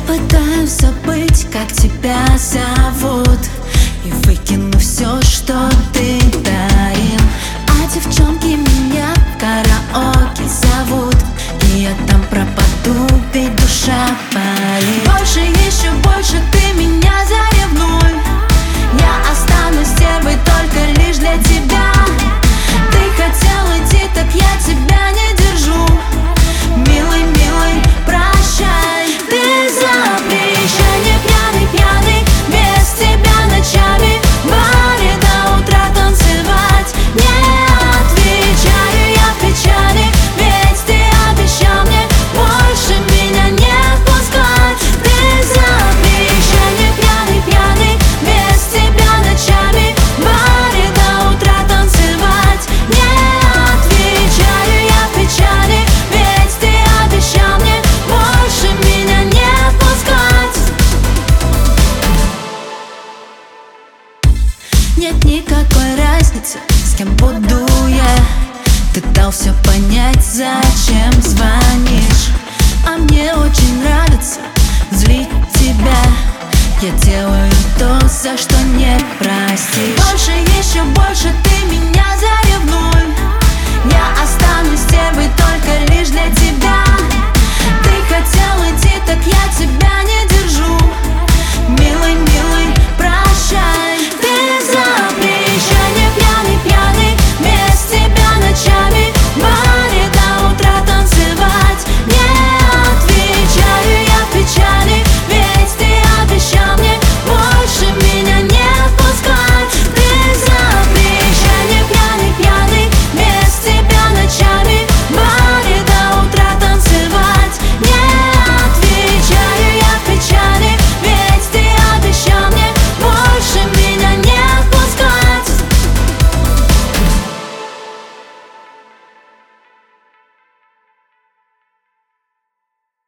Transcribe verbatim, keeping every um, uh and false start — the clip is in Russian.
пытаюсь забыть, как тебя зовут, и выкину все, что ты дарил. А девчонки меня в караоке зовут, и я там пропаду, ведь душа болит. Больше, еще больше ты меня заревнуй, я останусь стервой только лишь для тебя. Ты хотел уйти, так я тебя не держу. Милый, милый, прощай. Ты запрещай мне пьяный, пьяный, без тебя ночами в баре до утра танцевать. Не отвечаю я в печали, ведь ты обещал мне больше меня не пускать. Ты запрещай мне пьяный, пьяный, без тебя ночами в баре до утра танцевать. Не отвечаю я в печали, ведь ты обещал мне больше меня не пускать. Нет никакой разницы, с кем буду я. Ты дал все понять, зачем звонишь.